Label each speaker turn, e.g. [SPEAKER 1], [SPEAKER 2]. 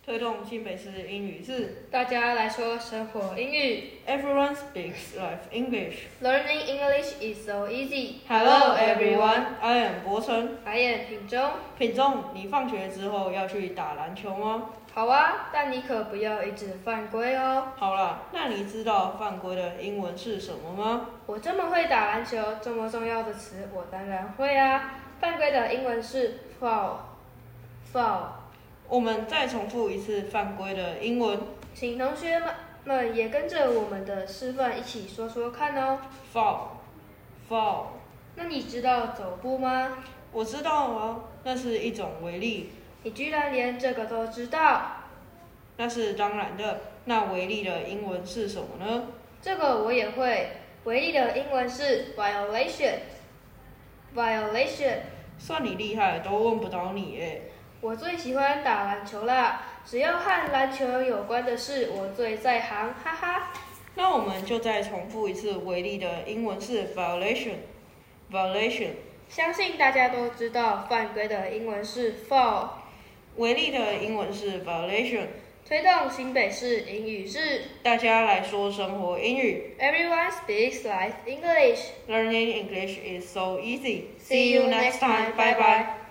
[SPEAKER 1] 推动新北市英语日。
[SPEAKER 2] 大家来说生活英语。
[SPEAKER 1] Everyone speaks live English.
[SPEAKER 2] Learning English is so easy.
[SPEAKER 1] Hello everyone, I am 博成。
[SPEAKER 2] I am 品中。
[SPEAKER 1] 品中，你放学之后要去打篮球吗？
[SPEAKER 2] 好啊，但你可不要一直犯规哦。
[SPEAKER 1] 好啦，那你知道犯规的英文是什么吗？
[SPEAKER 2] 我这么会打篮球，这么重要的词，我当然会啊。犯规的英文是 foul。
[SPEAKER 1] 我们再重复一次犯规的英文，
[SPEAKER 2] 请同学们也跟着我们的示范一起说说看哦。
[SPEAKER 1] foul。
[SPEAKER 2] 那你知道走步吗？
[SPEAKER 1] 我知道啊，那是一种违例。
[SPEAKER 2] 你居然连这个都知道？
[SPEAKER 1] 那是当然的。那违例的英文是什么呢？
[SPEAKER 2] 这个我也会。违例的英文是 violation。
[SPEAKER 1] 算你厉害，都问不倒你耶。
[SPEAKER 2] 我最喜欢打篮球啦，只要和篮球有关的事，我最在行，哈哈。
[SPEAKER 1] 那我们就再重复一次违例的英文是 violation。
[SPEAKER 2] 相信大家都知道犯规的英文是 foul。
[SPEAKER 1] 违例的英文是 violation。
[SPEAKER 2] 推动新北市英语日，
[SPEAKER 1] 大家来说生活英语。
[SPEAKER 2] Everyone speaks live English.
[SPEAKER 1] Learning English is so easy.
[SPEAKER 2] See you next time. Bye bye.